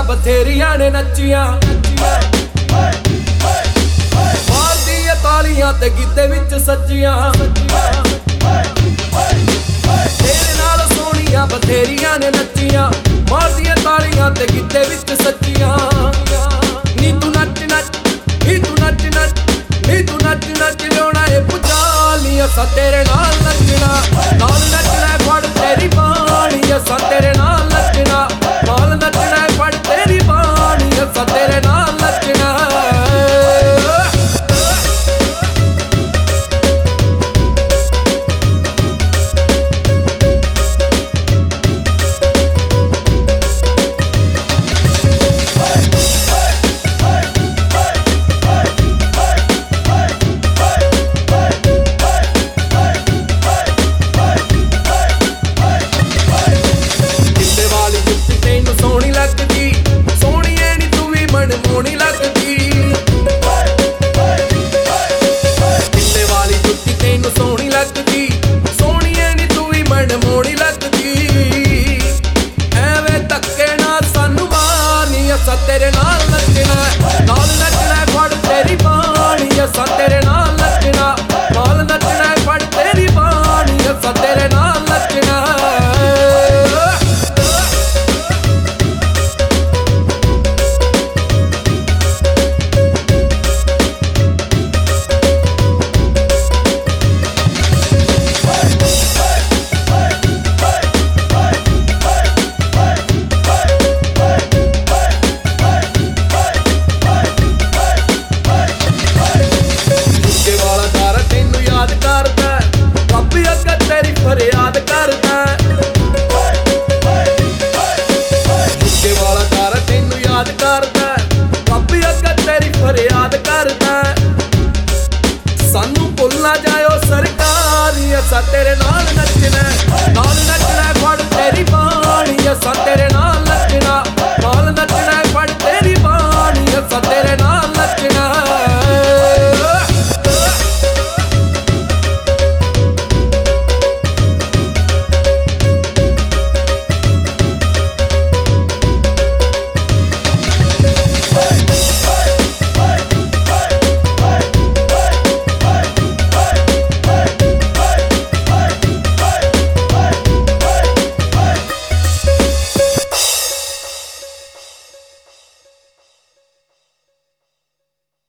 ਬਥੇਰੀਆਂ ਨੇ ਨੱਚੀਆਂ। ਮਾਰਦੀਆਂ ਤਾਲੀਆਂ ਤੇ ਗੀਤੇ ਵਿੱਚ ਸੱਜੀਆਂ। ਤੇਰੇ ਨਾਲ ਸੋਹਣੀਆਂ ਬਥੇਰੀਆਂ ਨੇ ਨੱਚੀਆਂ। ਮਾਰਦੀਆਂ ਤਾਲੀਆਂ ਤੇ ਗੀਤੇ ਵਿੱਚ ਸੱਜੀਆਂ। ਨੀ ਤੂੰ ਨੱਚ ਨੱਚ, ਨੀ ਤੂੰ ਨੱਚ ਨੱਚ, ਨੀ ਤੂੰ ਨੱਚ ਨੱਚ ਲਿਆਉਣਾ ਏ ਪੁਚਾਲੀ। ਅਸਾਂ ਤੇਰੇ ਨਾਲ ਨੱਚਣਾ, ਨਾਲ ਨੱਚਣਾ ਫੜ ਤੇਰੀ ਬਾਣੀ। ਅਸਾਂ ਤੇਰੇ ਨਾਲ ਨੱਚਣਾ, ਨਾਲ ਨੱਚਣਾ ਫੜ ਤੇਰੀ ਬਾਣੀ। ਅਸਾਂ ਤੇਰੇ ਨਾਲ ਨੱਚਣਾ। ਸੋਹਣੀ ਲੱਗਦੀ, ਸੋਹਣੀਏ ਨੀ ਤੂੰ ਵੀ ਮਨਮੋਹਣੀ ਲੱਗਦੀ। ਕਿੱਲੇ ਵਾਲੀ ਜੁੱਤੀ ਤੈਨੂੰ ਸੋਹਣੀ ਲੱਗਦੀ, ਸੋਹਣੀਏ ਨੀ ਤੂੰ ਵੀ ਮਨਮੋਹਣੀ ਲੱਗਦੀ। ਐਵੇਂ ਧੱਕੇ ਨਾਲ ਸਾਨੂੰ ਮਾਰਨੀ, ਅਸਾਂ ਤੇਰੇ ਨਾਲ ਨੱਚਣਾ, ਨਾਲ ਨੱਚਣਾ ਫੜ ਤੇਰੀ ਬਾਣੀ। ਅਸਾਂ ਤੇਰੇ ਨਾਲ ਨੱਚਣਾ, ਨਾਲ ਨੱਚਣਾ ਫੜ ਤੇਰੀ ਬਾਣੀ। ਅਸਾਂ ਤੇਰੇ ਨਾਲ ਨੱਚਣਾ। ਫਰਿਆਦ ਕਰਦਾ ਗੁੱਸੇ ਵਾਲਾ ਕਰ ਤੈਨੂੰ ਯਾਦ ਕਰਦਾ। ਰੱਬ ਅੱਗੇ ਤੇਰੀ ਫਰਿਆਦ ਕਰਦਾ। ਸਾਨੂੰ ਭੁੱਲ ਨਾ ਜਾਇਓ ਸਰਕਾਰ, ਅਸਾਂ ਤੇਰੇ ਨਾਲ ਨੱਚ